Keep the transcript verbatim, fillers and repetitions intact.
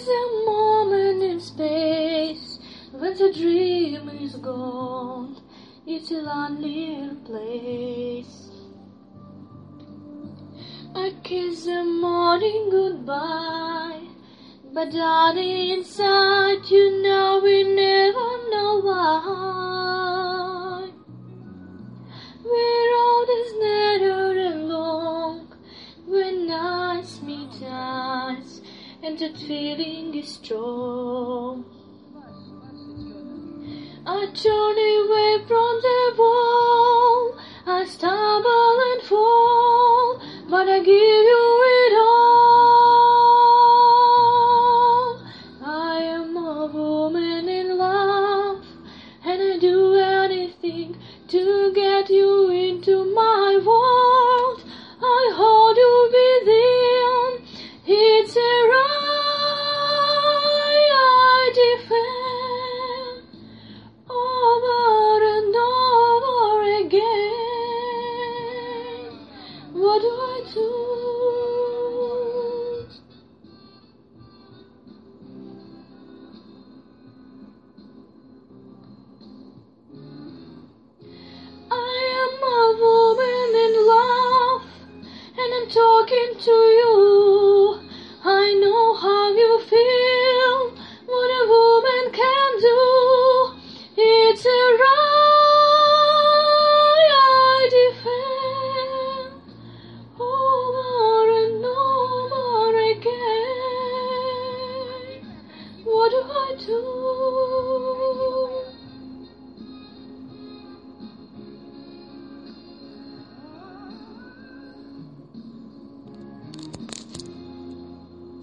is a moment in space when the dream is gone. It's a lonely place. I kiss the morning goodbye, but darling, inside you know we never know why. We're all this nether alone when nights meet eyes, and that feeling is strong. I turn away from the wall, I stumble and fall, but I give you it all. I am a woman in love, and I do anything to get you into my world. I hold you within, it's a right I defend over and over again. What do I do? I am a woman in love, and I'm talking to you.